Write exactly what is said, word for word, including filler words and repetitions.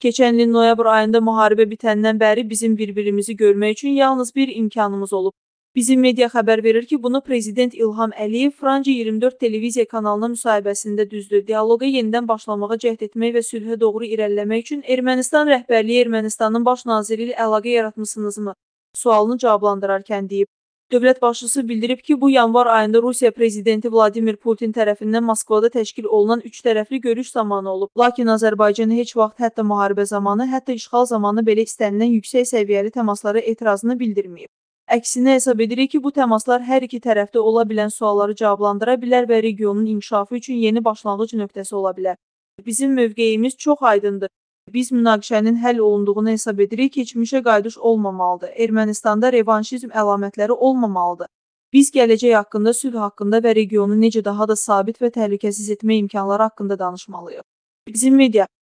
Keçən ilin noyabr ayında müharibə bitəndən bəri bizim bir-birimizi görmək üçün yalnız bir imkanımız olub. Bizim media xəbər verir ki, bunu Prezident İlham Əliyev Franca iyirmi dörd televiziya kanalına müsahibəsində düzdür. Dialoqa yenidən başlamağa cəhd etmək və sülhə doğru irəliləmək üçün Ermənistan rəhbərliyi Ermənistanın baş naziri ilə əlaqə yaratmısınızmı? Sualını cavablandırarkən deyib. Dövlət başçısı bildirib ki, bu yanvar ayında Rusiya Prezidenti Vladimir Putin tərəfindən Moskvada təşkil olunan üç tərəfli görüş zamanı olub. Lakin Azərbaycan heç vaxt hətta müharibə zamanı, hətta işğal zamanı belə istənilən yüksək səviyyəli təmaslara etirazını bildirməyib. Əksinə hesab edirik ki, bu təmaslar hər iki tərəfdə ola bilən sualları cavablandıra bilər və regionun inkişafı üçün yeni başlanğıc nöqtəsi ola bilər. Bizim mövqeyimiz çox aydındır. Biz münaqişənin həll olunduğunu hesab edirik, keçmişə qayıdış olmamalıdır. Ermənistanda revanşizm əlamətləri olmamalıdır. Biz gələcək haqqında, sülh haqqında və regionu necə daha da sabit və təhlükəsiz etmə imkanları haqqında danışmalıyıq. Bizim media